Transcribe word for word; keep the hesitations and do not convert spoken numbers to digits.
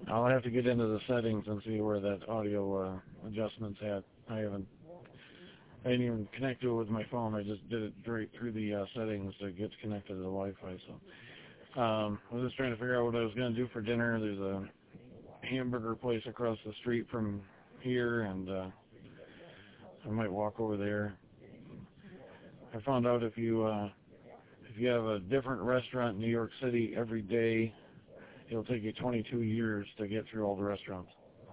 I'll have to get into the settings and see where that audio uh, adjustment's at. I haven't, I didn't even connect to it with my phone. I just did it straight through the uh, settings that gets connected to the Wi-Fi. So um, I was just trying to figure out what I was going to do for dinner. There's a hamburger place across the street from here, and uh, I might walk over there. I found out if you uh, if you have a different restaurant in New York City every day, it'll take you twenty-two years to get through all the restaurants.